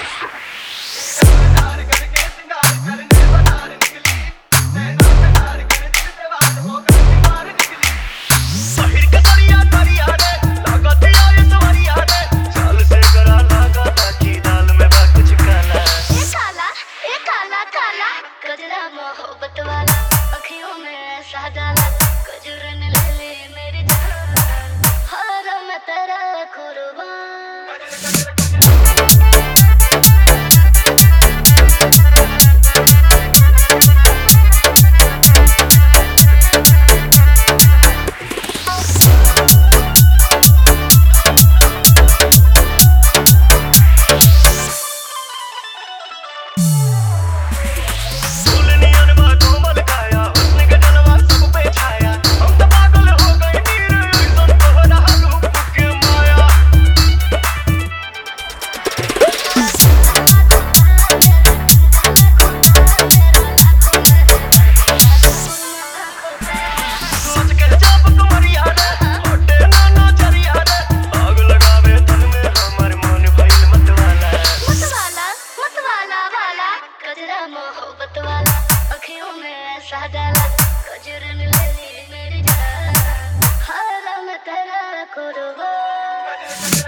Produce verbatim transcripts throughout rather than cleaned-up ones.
मोहब्बत वाला अखियों में ऐसा डाला कजरन ले ले मेरी जान हर मैं तेरा कुर्बान। मोहब्बत वाला अखियों में ऐसा डाला कजरन ले ली मेरी जान हर मैं तेरा कुर्बान।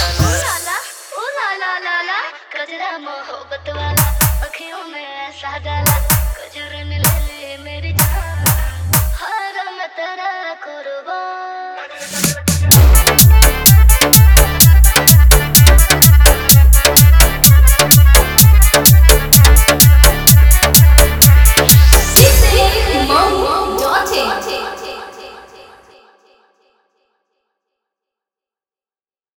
मोहब्बत वाला अखियों में ऐसा